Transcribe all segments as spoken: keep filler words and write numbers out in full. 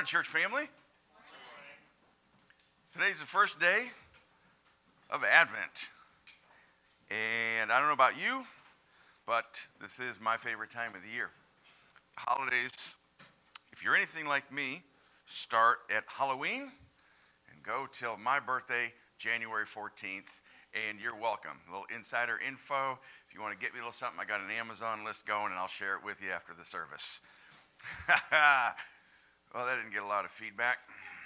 morning, church family. Today's the first day of Advent. And I don't know about you, but this is my favorite time of the year. Holidays, if you're anything like me, start at Halloween and go till my birthday, January fourteenth. And you're welcome. A little insider info. If you want to get me a little something, I got an Amazon list going, and I'll share it with you after the service. Well, that didn't get a lot of feedback.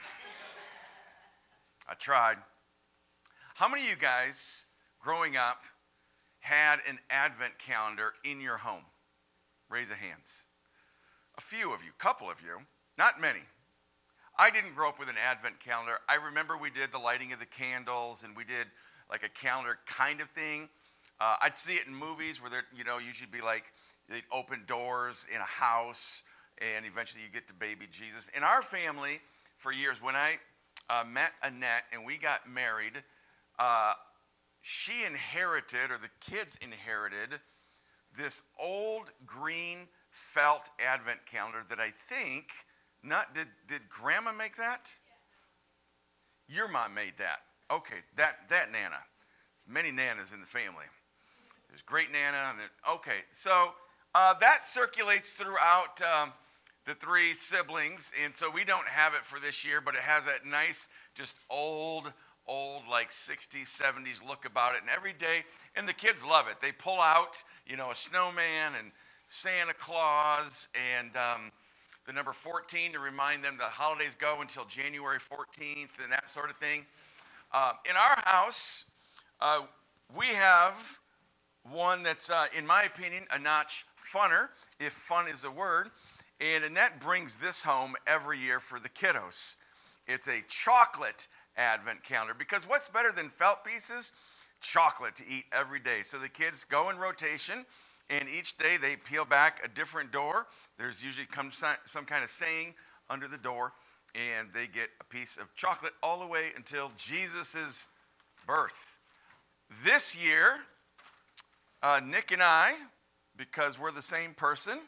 I tried. How many of you guys, growing up, had an Advent calendar in your home? Raise your hands. A few of you, a couple of you, not many. I didn't grow up with an Advent calendar. I remember we did the lighting of the candles, and we did like a calendar kind of thing. Uh, I'd see it in movies where there, you know, usually be like they'd open doors in a house, and eventually you get to baby Jesus. In our family, for years, when I uh, met Annette and we got married, uh, she inherited, or the kids inherited, this old green felt Advent calendar that I think, not did, did Grandma make that? Yeah. Your mom made that. Okay, that, that Nana. There's many Nanas in the family. There's great Nana. And then, okay, so uh, that circulates throughout um, the three siblings, and so we don't have it for this year, but it has that nice, just old, old, like sixties, seventies look about it, and every day, and the kids love it. They pull out, you know, a snowman and Santa Claus, and um, the number fourteen to remind them the holidays go until January fourteenth, and that sort of thing. Uh, in our house, uh, we have one that's, uh, in my opinion, a notch funner, if fun is a word. And Annette brings this home every year for the kiddos. It's a chocolate Advent calendar, because what's better than felt pieces? Chocolate to eat every day. So the kids go in rotation, and each day they peel back a different door. There's usually come some, some kind of saying under the door, and they get a piece of chocolate all the way until Jesus' birth. This year, uh, Nick and I, because we're the same person,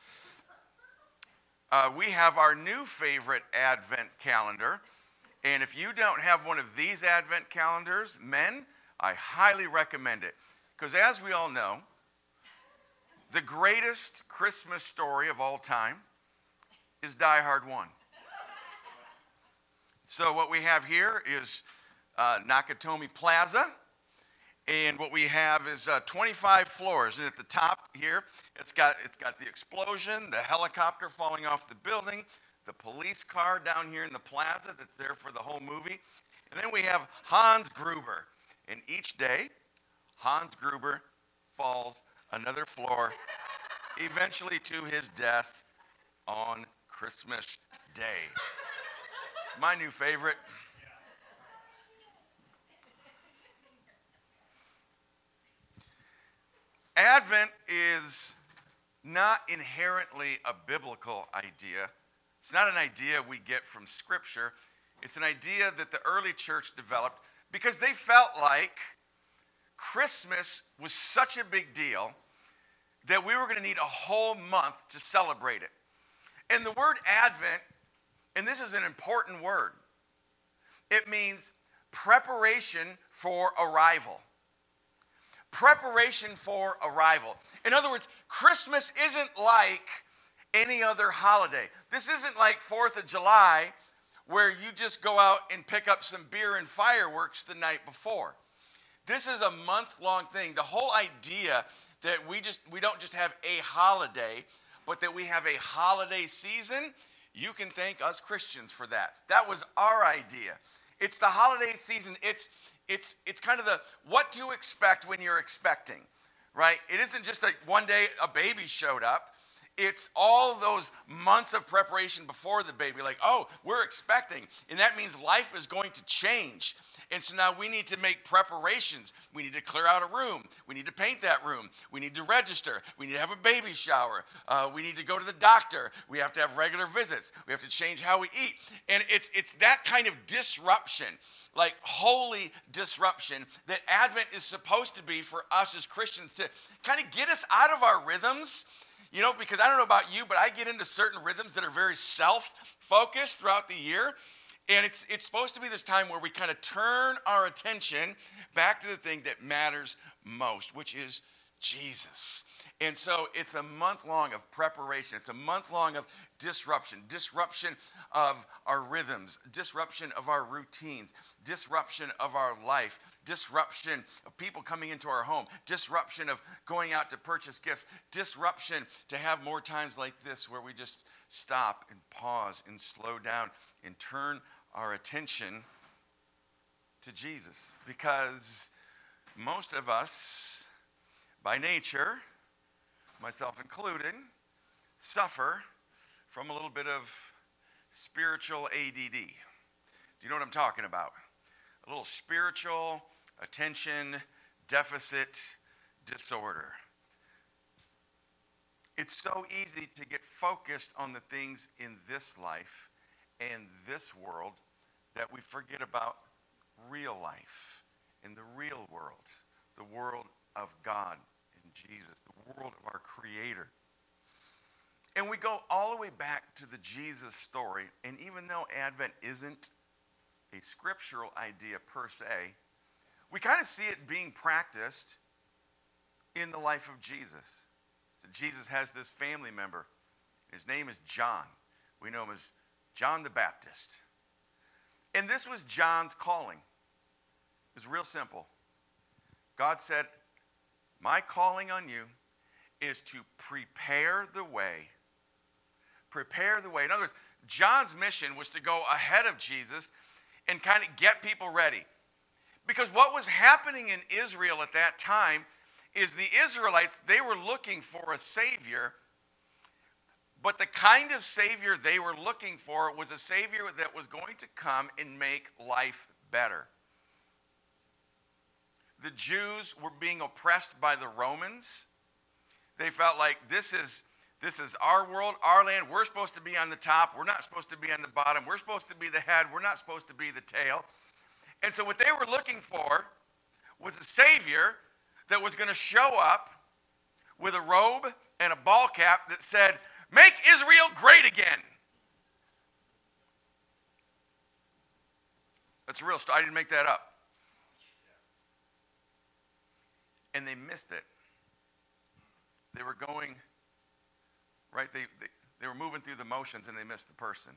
uh, we have our new favorite Advent calendar. And if you don't have one of these Advent calendars, men, I highly recommend it. Because as we all know, the greatest Christmas story of all time is Die Hard one. So what we have here is uh, Nakatomi Plaza, and what we have is uh, twenty-five floors. And at the top here, it's got it's got the explosion, the helicopter falling off the building, the police car down here in the plaza that's there for the whole movie, and then we have Hans Gruber. And each day, Hans Gruber falls another floor, eventually to his death on Christmas Day. It's my new favorite. Advent is not inherently a biblical idea. It's not an idea we get from Scripture. It's an idea that the early church developed because they felt like Christmas was such a big deal that we were going to need a whole month to celebrate it. And the word Advent, and this is an important word, it means preparation for arrival. Preparation for arrival. In other words, Christmas isn't like any other holiday. This isn't like fourth of July where you just go out and pick up some beer and fireworks the night before. This is a month-long thing. The whole idea that we just we don't just have a holiday, but that we have a holiday season, you can thank us Christians for that. That was our idea. It's the holiday season. It's it's it's kind of the what to expect when you're expecting, right? It isn't just like one day a baby showed up. It's all those months of preparation before the baby, like, oh, we're expecting, and that means life is going to change. And so now we need to make preparations. We need to clear out a room. We need to paint that room. We need to register. We need to have a baby shower. Uh, we need to go to the doctor. We have to have regular visits. We have to change how we eat. And it's it's that kind of disruption, like holy disruption, that Advent is supposed to be for us as Christians to kind of get us out of our rhythms, You know, because I don't know about you, but I get into certain rhythms that are very self-focused throughout the year. And it's it's supposed to be this time where we kind of turn our attention back to the thing that matters most, which is Jesus. And so it's a month long of preparation. It's a month long of disruption, disruption of our rhythms, disruption of our routines, disruption of our life, disruption of people coming into our home, disruption of going out to purchase gifts, disruption to have more times like this where we just stop and pause and slow down and turn our attention to Jesus. Because most of us, by nature, myself included, suffer from a little bit of spiritual A D D. Do you know what I'm talking about? A little spiritual attention deficit disorder. It's so easy to get focused on the things in this life and this world that we forget about real life and the real world, the world of God and Jesus, the world of our Creator. And we go all the way back to the Jesus story, and even though Advent isn't a scriptural idea per se, we kind of see it being practiced in the life of Jesus. So Jesus has this family member. His name is John. We know him as John the Baptist. And this was John's calling. It was real simple. God said, my calling on you is to prepare the way. Prepare the way. In other words, John's mission was to go ahead of Jesus and kind of get people ready. Because what was happening in Israel at that time is the Israelites, they were looking for a Savior, but the kind of Savior they were looking for was a Savior that was going to come and make life better. The Jews were being oppressed by the Romans. They felt like this is, this is our world, our land. We're supposed to be on the top. We're not supposed to be on the bottom. We're supposed to be the head. We're not supposed to be the tail. And so what they were looking for was a Savior that was going to show up with a robe and a ball cap that said, make Israel great again. That's a real story. I didn't make that up. And they missed it. They were going, right? They, they, they were moving through the motions and they missed the person.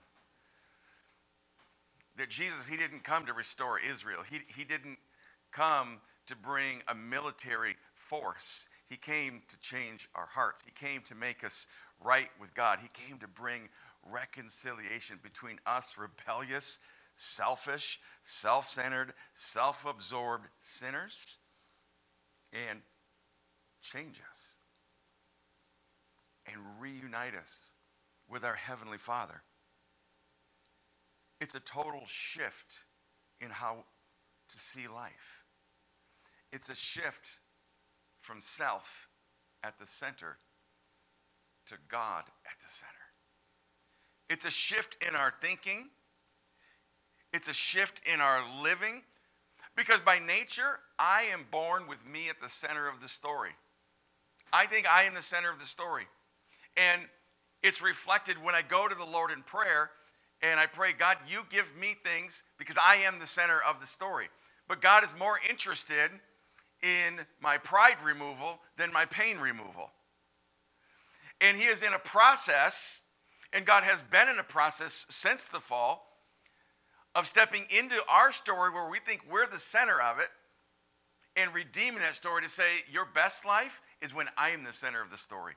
That Jesus, he didn't come to restore Israel. He, he didn't come to bring a military force. He came to change our hearts. He came to make us right with God. He came to bring reconciliation between us rebellious, selfish, self-centered, self-absorbed sinners and change us and reunite us with our Heavenly Father. It's a total shift in how to see life. It's a shift from self at the center to God at the center. It's a shift in our thinking. It's a shift in our living. Because by nature, I am born with me at the center of the story. I think I am the center of the story. And it's reflected when I go to the Lord in prayer and I pray, God, you give me things because I am the center of the story. But God is more interested in my pride removal than my pain removal. And he is in a process, and God has been in a process since the fall, of stepping into our story where we think we're the center of it and redeeming that story to say your best life is when I am the center of the story.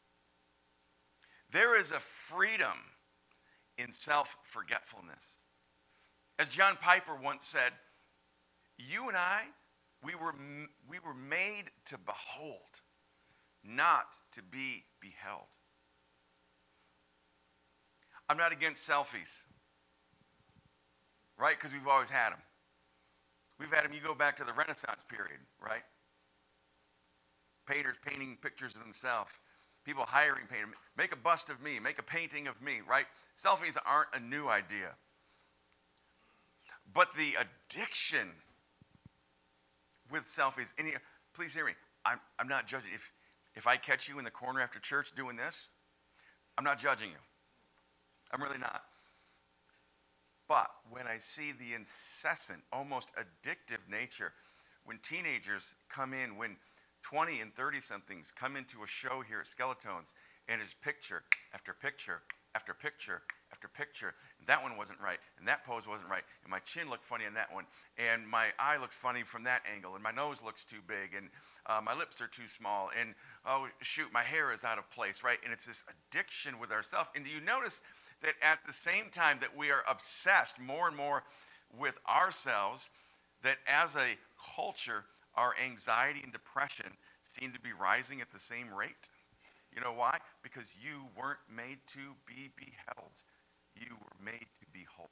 There is a freedom in self-forgetfulness. As John Piper once said, you and I, we were, we were made to behold, not to be beheld. I'm not against selfies. Right? Because we've always had them. We've had them, you go back to the Renaissance period, right? Painters painting pictures of themselves. People hiring painters. Make a bust of me. Make a painting of me, right? Selfies aren't a new idea. But the addiction with selfies, and please hear me, I'm, I'm not judging. If, if I catch you in the corner after church doing this, I'm not judging you. I'm really not. But when I see the incessant, almost addictive nature, when teenagers come in, when twenty and thirty-somethings come into a show here at Skeletones, and it's picture after picture after picture after picture, and that one wasn't right, and that pose wasn't right, and my chin looked funny on that one, and my eye looks funny from that angle, and my nose looks too big, and uh, my lips are too small, and oh shoot, my hair is out of place, right? And it's this addiction with ourselves. And do you notice that at the same time that we are obsessed more and more with ourselves, that as a culture, our anxiety and depression seem to be rising at the same rate? You know why? Because you weren't made to be beheld. You were made to behold.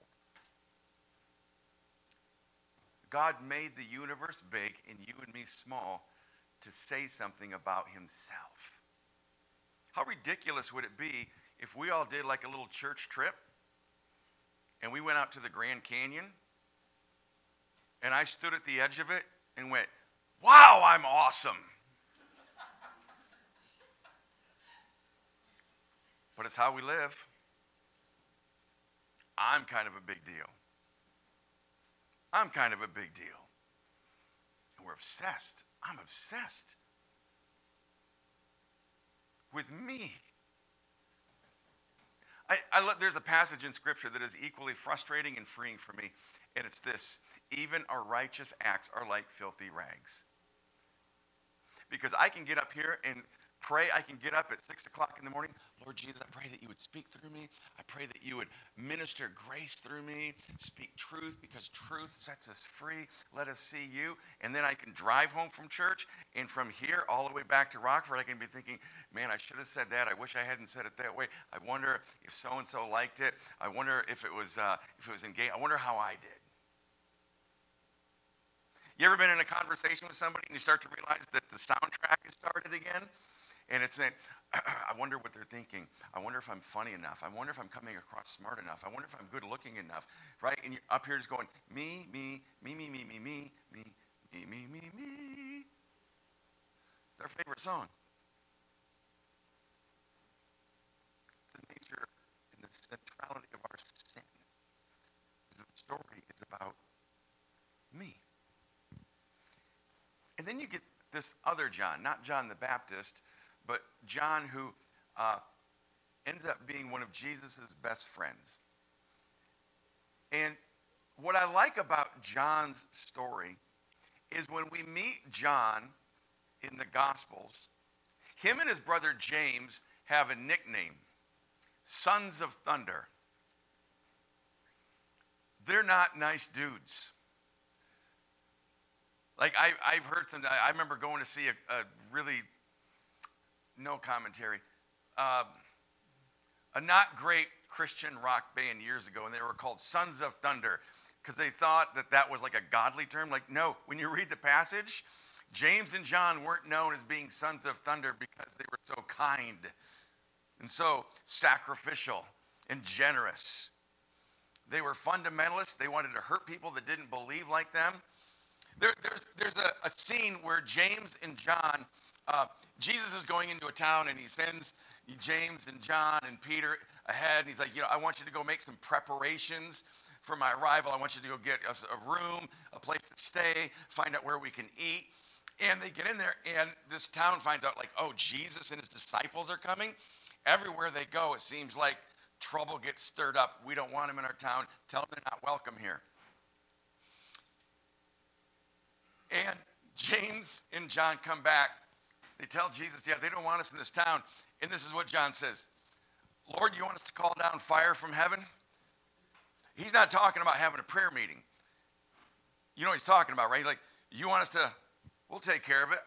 God made the universe big and you and me small to say something about himself. How ridiculous would it be if we all did like a little church trip and we went out to the Grand Canyon and I stood at the edge of it and went, wow, I'm awesome. But it's how we live. I'm kind of a big deal. I'm kind of a big deal. And we're obsessed. I'm obsessed with me. I, I lo- there's a passage in Scripture that is equally frustrating and freeing for me, and it's this: even our righteous acts are like filthy rags. Because I can get up here and pray. I can get up at six o'clock in the morning. Lord Jesus, I pray that you would speak through me. I pray that you would minister grace through me. Speak truth, because truth sets us free. Let us see you. And then I can drive home from church, and from here all the way back to Rockford, I can be thinking, man, I should have said that. I wish I hadn't said it that way. I wonder if so-and-so liked it. I wonder if it was uh, if it was engaged. I wonder how I did. You ever been in a conversation with somebody and you start to realize that the soundtrack has started again? And it's saying, I wonder what they're thinking. I wonder if I'm funny enough. I wonder if I'm coming across smart enough. I wonder if I'm good looking enough, right? And you're up here just going, me, me, me, me, me, me, me, me, me, me, me, me. It's our favorite song. The nature and the centrality of our sin. The story is about me. And then you get this other John, not John the Baptist, but John who uh, ends up being one of Jesus' best friends. And what I like about John's story is when we meet John in the Gospels, him and his brother James have a nickname, Sons of Thunder. They're not nice dudes. Like, I, I've heard some, I remember going to see a, a really, no commentary, uh, a not great Christian rock band years ago, and they were called Sons of Thunder, because they thought that that was like a godly term. Like, no, when you read the passage, James and John weren't known as being sons of thunder because they were so kind and so sacrificial and generous. They were fundamentalists. They wanted to hurt people that didn't believe like them. There, there's there's a, a scene where James and John, uh, Jesus is going into a town and he sends James and John and Peter ahead. And he's like, you know, I want you to go make some preparations for my arrival. I want you to go get us a room, a place to stay, find out where we can eat. And they get in there and this town finds out like, oh, Jesus and his disciples are coming. Everywhere they go, it seems like trouble gets stirred up. We don't want them in our town. Tell them they're not welcome here. And James and John come back. They tell Jesus, yeah, they don't want us in this town. And this is what John says. Lord, you want us to call down fire from heaven? He's not talking about having a prayer meeting. You know what he's talking about, right? Like, you want us to, we'll take care of it.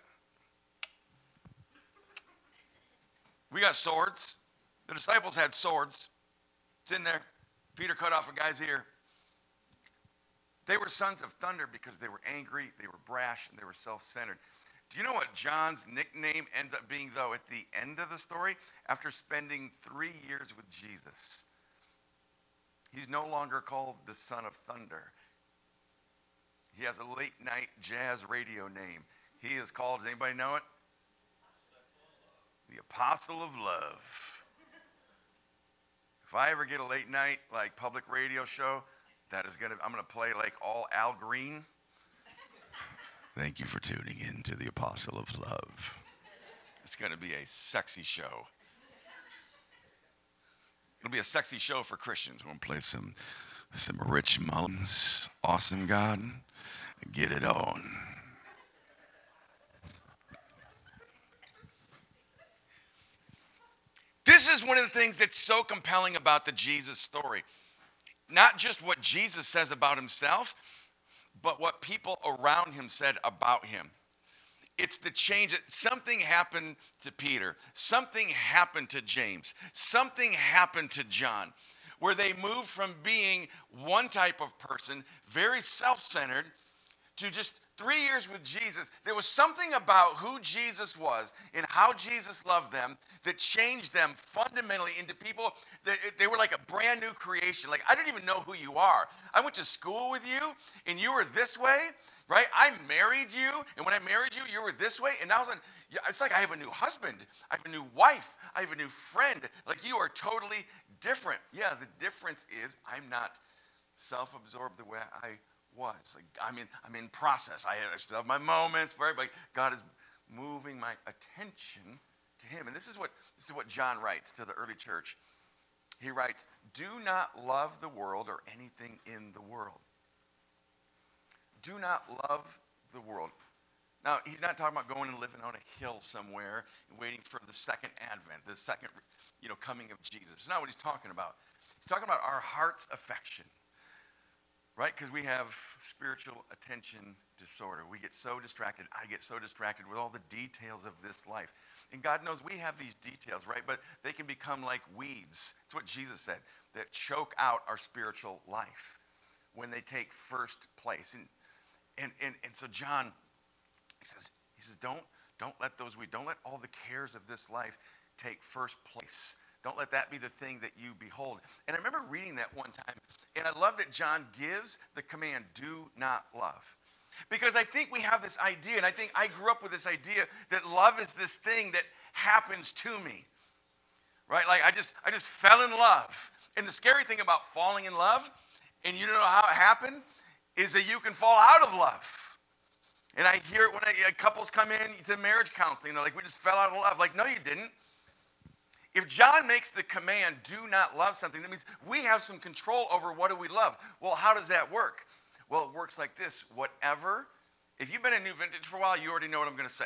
We got swords. The disciples had swords. It's in there. Peter cut off a guy's ear. They were sons of thunder because they were angry, they were brash, and they were self-centered. Do you know what John's nickname ends up being, though, at the end of the story? After spending three years with Jesus, he's no longer called the Son of Thunder. He has a late-night jazz radio name. He is called, does anybody know it? the apostle of love. If I ever get a late night like public radio show, that is gonna I'm gonna play like all Al Green. Thank you for tuning in to the apostle of love. It's gonna be a sexy show. It'll be a sexy show for Christians. We're gonna play some some Rich Mullins, Awesome God, Get It On. This is one of the things that's so compelling about the Jesus story. Not just what Jesus says about himself, but what people around him said about him. It's the change. Something happened to Peter. Something happened to James. Something happened to John, where they moved from being one type of person, very self-centered, to just three years with Jesus. There was something about who Jesus was and how Jesus loved them that changed them fundamentally into people that they were like a brand new creation. Like, I don't even know who you are. I went to school with you and you were this way, right? I married you, and when I married you, you were this way, and now it's like I have a new husband, I have a new wife, I have a new friend. Like, you are totally different. Yeah, the difference is I'm not self-absorbed the way I was. Like, I'm in, I'm in process. I, I still have my moments, right? But God is moving my attention to him. And this is what this is what John writes to the early church. He writes, "Do not love the world or anything in the world." Do not love the world. Now, he's not talking about going and living on a hill somewhere and waiting for the second advent, the second, you know, coming of Jesus. It's not what he's talking about. He's talking about our heart's affection. Right? Because we have spiritual attention disorder. We get so distracted. I get so distracted with all the details of this life. And God knows we have these details, right? But they can become like weeds. That's what Jesus said, that choke out our spiritual life when they take first place. And and and, and so John, he says, he says, don't, don't let those weeds, don't let all the cares of this life take first place. Don't let that be the thing that you behold. And I remember reading that one time, and I love that John gives the command, do not love. Because I think we have this idea, and I think I grew up with this idea that love is this thing that happens to me. Right? Like I just I just fell in love. And the scary thing about falling in love, and you don't know how it happened, is that you can fall out of love. And I hear it when I, couples come in to marriage counseling, they're like, we just fell out of love. Like, no, you didn't. If John makes the command, do not love something, that means we have some control over what do we love. Well, how does that work? Well, it works like this. Whatever, if you've been in New Vintage for a while, you already know what I'm going to say.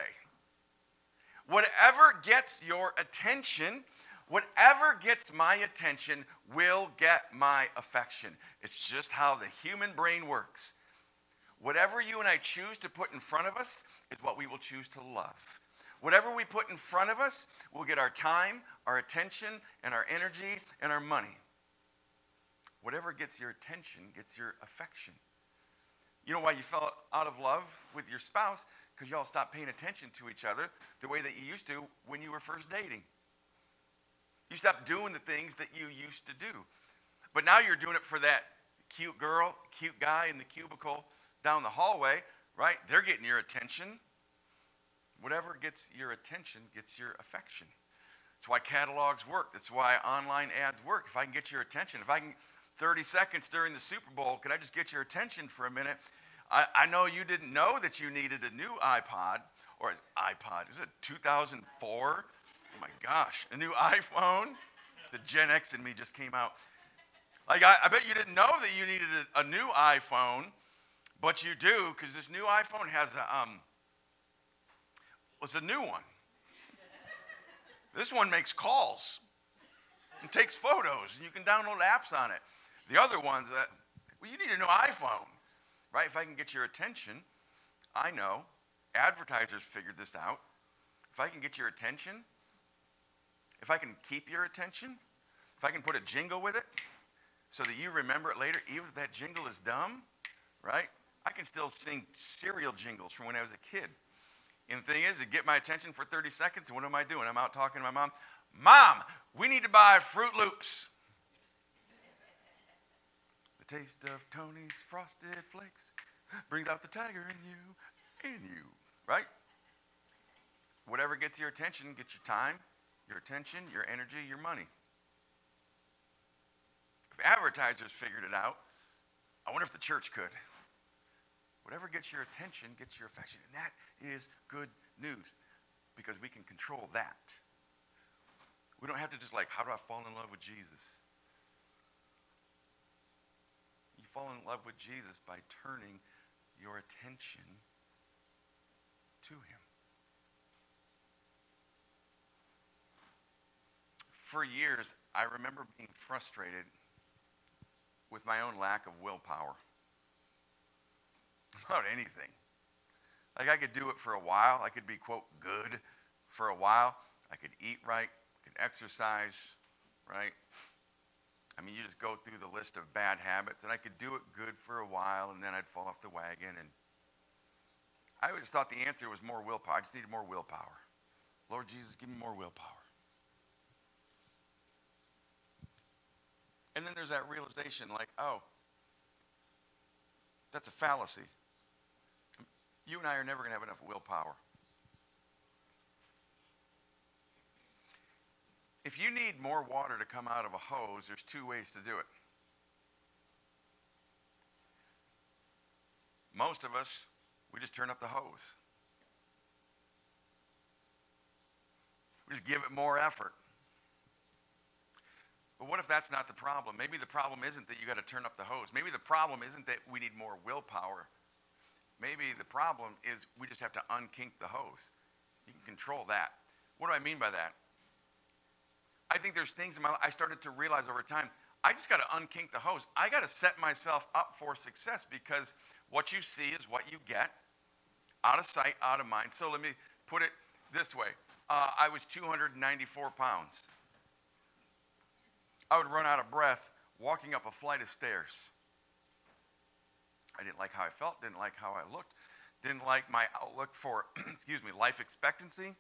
Whatever gets your attention, whatever gets my attention will get my affection. It's just how the human brain works. Whatever you and I choose to put in front of us is what we will choose to love. Whatever we put in front of us will get our time, our attention, and our energy, and our money. Whatever gets your attention gets your affection. You know why you fell out of love with your spouse? Because y'all stopped paying attention to each other the way that you used to when you were first dating. You stopped doing the things that you used to do. But now you're doing it for that cute girl, cute guy in the cubicle down the hallway, right? They're getting your attention. Whatever gets your attention gets your affection. That's why catalogs work. That's why online ads work. If I can get your attention, if I can, thirty seconds during the Super Bowl, could I just get your attention for a minute? I, I know you didn't know that you needed a new iPod, or iPod, is it two thousand four? Oh my gosh, a new iPhone? The Gen X in me just came out. Like, I, I bet you didn't know that you needed a, a new iPhone, but you do, because this new iPhone has a, um, it's a new one. This one makes calls and takes photos, and you can download apps on it. The other ones, that, well, you need a new iPhone, right? If I can get your attention, I know advertisers figured this out. If I can get your attention, if I can keep your attention, if I can put a jingle with it so that you remember it later, even if that jingle is dumb, right? I can still sing cereal jingles from when I was a kid. And the thing is, to get my attention for thirty seconds, what am I doing? I'm out talking to my mom. Mom, we need to buy Fruit Loops. The taste of Tony's Frosted Flakes brings out the tiger in you, in you, right? Whatever gets your attention gets your time, your attention, your energy, your money. If advertisers figured it out, I wonder if the church could. Whatever gets your attention gets your affection. And that is good news because we can control that. We don't have to just like, how do I fall in love with Jesus? You fall in love with Jesus by turning your attention to him. For years, I remember being frustrated with my own lack of willpower about anything. Like I could do it for a while. I could be, quote, good for a while. I could eat right, could exercise, right? I mean, you just go through the list of bad habits, and I could do it good for a while, and then I'd fall off the wagon. And I just thought the answer was more willpower. I just needed more willpower. Lord Jesus, give me more willpower. And then there's that realization like, oh, that's a fallacy. You and I are never going to have enough willpower. If you need more water to come out of a hose, there's two ways to do it. Most of us, we just turn up the hose. We just give it more effort. But what if that's not the problem? Maybe the problem isn't that you got to turn up the hose. Maybe the problem isn't that we need more willpower. Maybe the problem is we just have to unkink the hose. You can control that. What do I mean by that? I think there's things in my life I started to realize over time. I just got to unkink the hose. I got to set myself up for success because what you see is what you get. Out of sight, out of mind. So let me put it this way. Uh, I was two hundred ninety-four pounds. I would run out of breath walking up a flight of stairs. I didn't like how I felt, didn't like how I looked, didn't like my outlook for, excuse me, life expectancy.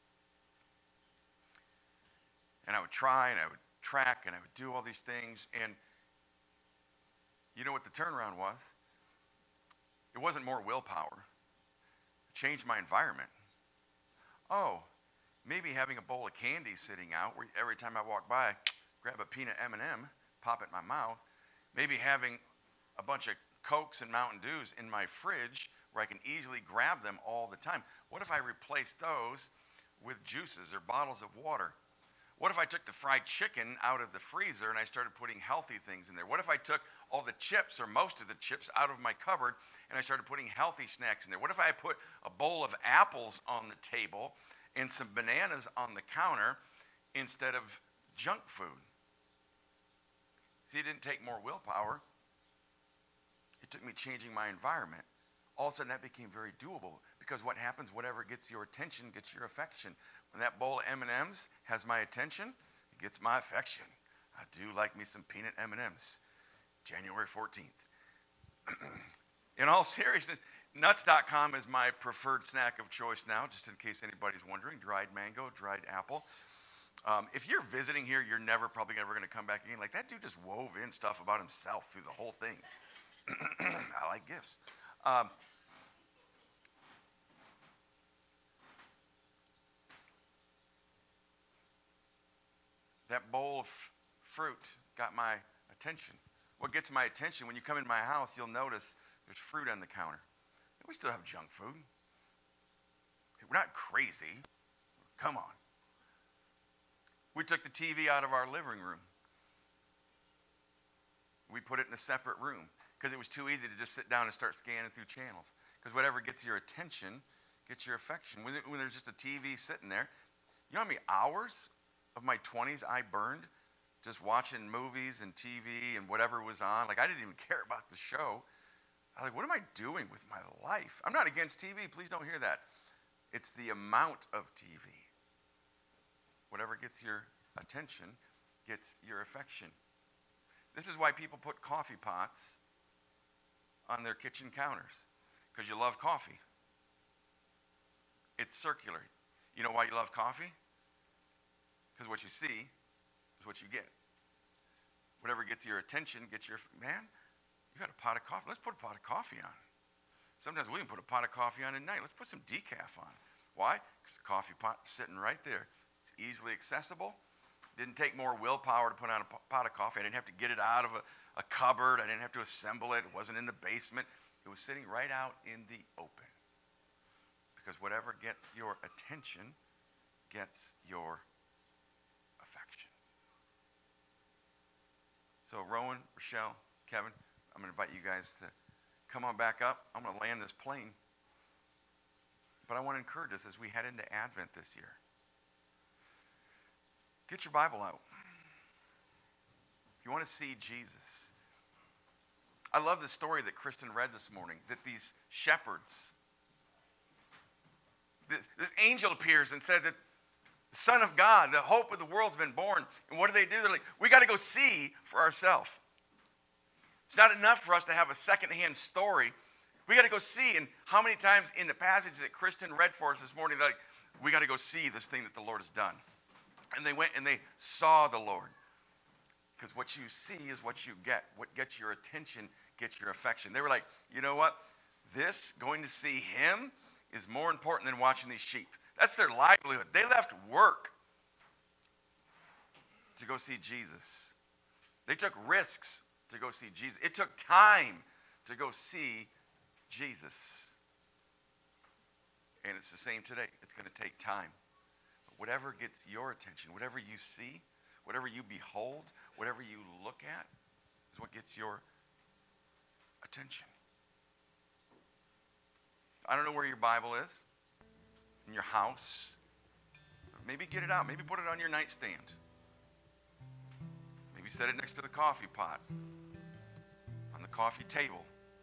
And I would try and I would track and I would do all these things. And you know what the turnaround was? It wasn't more willpower. It changed my environment. Oh, maybe having a bowl of candy sitting out where every time I walk by, grab a peanut M and M, pop it in my mouth. Maybe having a bunch of Cokes and Mountain Dews in my fridge where I can easily grab them all the time. What if I replaced those with juices or bottles of water? What if I took the fried chicken out of the freezer and I started putting healthy things in there? What if I took all the chips or most of the chips out of my cupboard and I started putting healthy snacks in there? What if I put a bowl of apples on the table and some bananas on the counter instead of junk food? See, it didn't take more willpower. It took me changing my environment. All of a sudden, that became very doable because what happens, whatever gets your attention gets your affection. When that bowl of M and M's has my attention, it gets my affection. I do like me some peanut M and M's. January fourteenth. In all seriousness, nuts dot com is my preferred snack of choice now, just in case anybody's wondering. Dried mango, dried apple. Um, if you're visiting here, you're never probably never going to come back again. Like, that dude just wove in stuff about himself through the whole thing. I like gifts. Um, that bowl of fruit got my attention. What gets my attention, when you come in my house, you'll notice there's fruit on the counter. We still have junk food. We're not crazy. Come on. We took the T V out of our living room. We put it in a separate room because it was too easy to just sit down and start scanning through channels. Because whatever gets your attention gets your affection. When, it, when there's just a T V sitting there, you know how many hours of my twenties I burned just watching movies and T V and whatever was on? Like, I didn't even care about the show. I was like, what am I doing with my life? I'm not against T V. Please don't hear that. It's the amount of T V. Whatever gets your attention gets your affection. This is why people put coffee pots on their kitchen counters, because you love coffee. It's circular. You know why you love coffee? Because what you see is what you get. Whatever gets your attention gets your, man, you got a pot of coffee. Let's put a pot of coffee on. Sometimes we can put a pot of coffee on at night. Let's put some decaf on. Why? Because the coffee pot is sitting right there. It's easily accessible. Didn't take more willpower to put on a pot of coffee. I didn't have to get it out of a, a cupboard. I didn't have to assemble it. It wasn't in the basement. It was sitting right out in the open. Because whatever gets your attention gets your affection. So Rowan, Rochelle, Kevin, I'm going to invite you guys to come on back up. I'm going to land this plane. But I want to encourage us as we head into Advent this year. Get your Bible out. If you want to see Jesus. I love the story that Kristen read this morning, that these shepherds, this angel appears and said that the Son of God, the hope of the world, has been born. And what do they do? They're like, we got to go see for ourselves. It's not enough for us to have a secondhand story. We got to go see. And how many times in the passage that Kristen read for us this morning, they're like, we got to go see this thing that the Lord has done. And they went and they saw the Lord. Because what you see is what you get. What gets your attention gets your affection. They were like, you know what? This, going to see him, is more important than watching these sheep. That's their livelihood. They left work to go see Jesus. They took risks to go see Jesus. It took time to go see Jesus. And it's the same today. It's going to take time. But whatever gets your attention, whatever you see, whatever you behold, whatever you look at, is what gets your attention. I don't know where your Bible is. In your house. Maybe get it out. Maybe put it on your nightstand. Maybe set it next to the coffee pot. On the coffee table.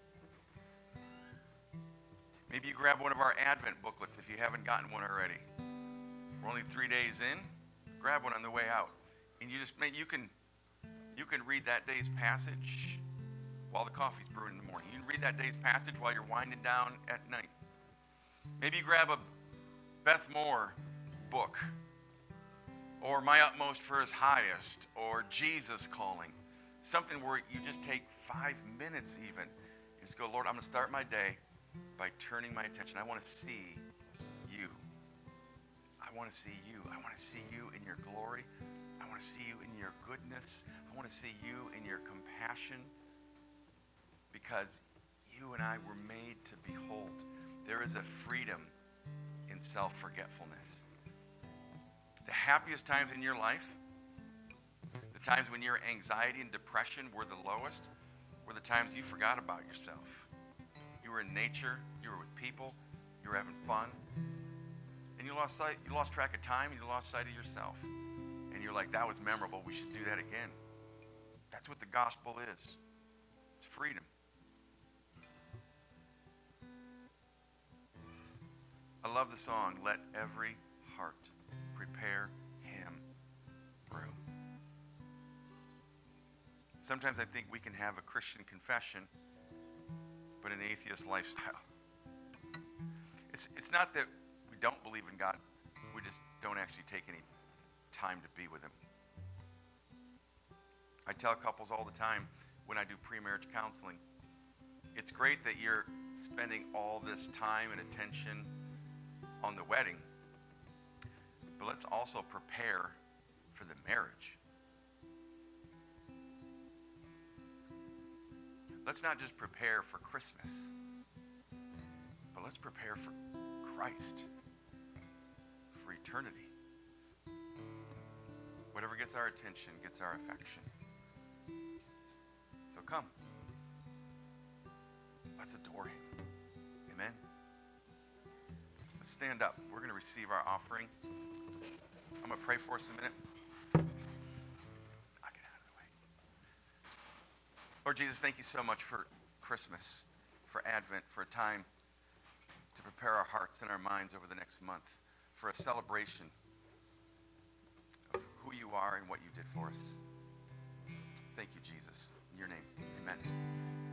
Maybe you grab one of our Advent booklets if you haven't gotten one already. We're only three days in. Grab one on the way out. And you just you can you can read that day's passage while the coffee's brewing in the morning. You can read that day's passage while you're winding down at night. Maybe you grab a Beth Moore book, or My Utmost for His Highest, or Jesus Calling. Something where you just take five minutes even. You just go, Lord, I'm going to start my day by turning my attention. I want to see you. I want to see you. I want to see you in your glory. I want to see you in your goodness. I want to see you in your compassion, because you and I were made to behold. There is a freedom in self-forgetfulness. The happiest times in your life, the times when your anxiety and depression were the lowest, were the times you forgot about yourself. You were in nature, you were with people, you were having fun, and you lost sight, you lost track of time, and you lost sight of yourself. And you're like, that was memorable, we should do that again. That's what the gospel is. It's freedom. I love the song, Let Every Heart Prepare Him Room. Sometimes I think we can have a Christian confession, but an atheist lifestyle. It's, it's not that we don't believe in God, we just don't actually take any time to be with Him. I tell couples all the time when I do pre-marriage counseling, it's great that you're spending all this time and attention on the wedding, but let's also prepare for the marriage. Let's not just prepare for Christmas, but let's prepare for Christ, for eternity. Whatever gets our attention gets our affection. So come, let's adore Him. Amen. Let's stand up. We're going to receive our offering. I'm going to pray for us a minute. I'll get out of the way. Lord Jesus, thank you so much for Christmas, for Advent, for a time to prepare our hearts and our minds over the next month, for a celebration of who you are and what you did for us. Thank you, Jesus. In your name, amen.